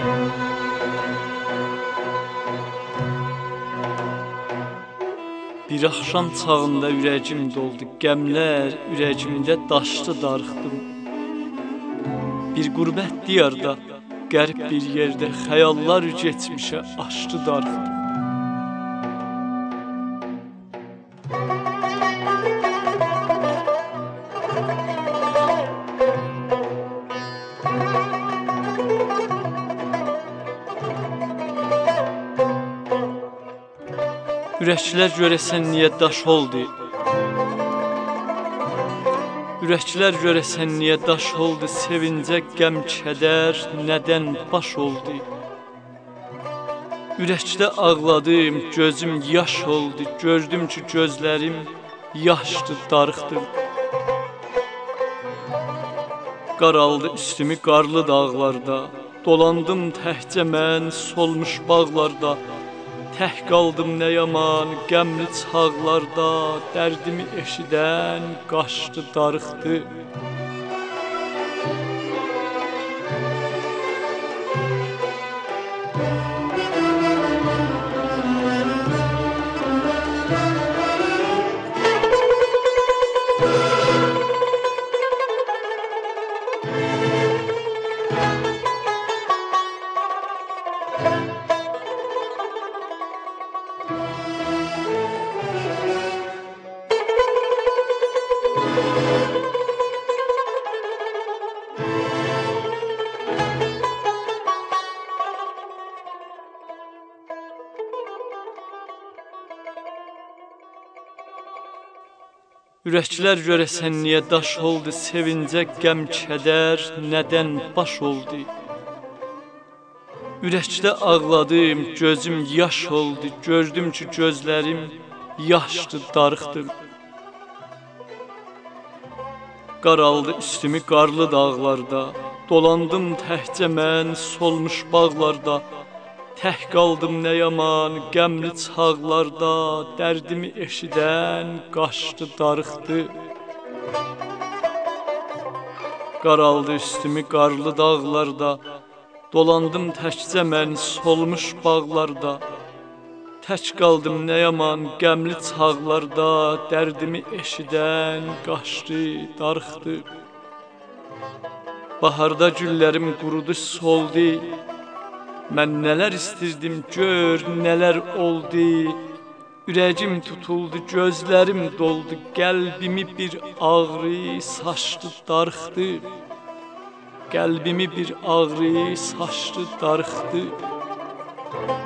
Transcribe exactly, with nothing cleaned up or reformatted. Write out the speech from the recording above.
Bir axşam çağında ürəyim doldu qəmlər, ürəyimdə daşdı darıxdım. Bir qürbət diyarda, qərib bir yerdə xəyallar keçmişə aşdı darıxdım. Ürəklər görəsən niyə daş oldu? Ürəklər görəsən niyə daş oldu? Sevincə qəm kədər nədən baş oldu? Ürəkdə ağladım, gözüm yaş oldu. Gördüm ki gözlərim yaşdı, darıxdı. Qaraldı üstümü qarlı dağlarda. Dolandım təhcə mən solmuş bağlarda. Tək qaldım nə yaman qəmli çağlarda, dərdimi eşidən qaçdı, darıxdı. Ürəklər görəsən niyə daş oldu? Sevincə qəm kədər nədən baş oldu? Ürəkdə ağladım, gözüm yaş oldu. Gördüm ki gözlərim yaşdı, darıxdı. Qaraldı üstümü qarlı dağlarda. Dolandım təhcə mən solmuş bağlarda. Tək qaldım nə yaman qəmli çağlarda, dərdimi eşidən qaçdı, darıxdı. Qaraldı üstümü qarlı dağlarda. Dolandım təkcə mən solmuş bağlarda. Tək qaldım nə yaman qəmli çağlarda, dərdimi eşidən qaçdı, darıxdı. Baharda güllərim qurudu, soldu. Mən nələr istirdim, gör nələr oldu. Ürəyim tutuldu, gözlərim doldu. Qəlbimi bir ağrı saçdı, darıxdı. Qəlbimi bir ağrı saçdı, darıxdı.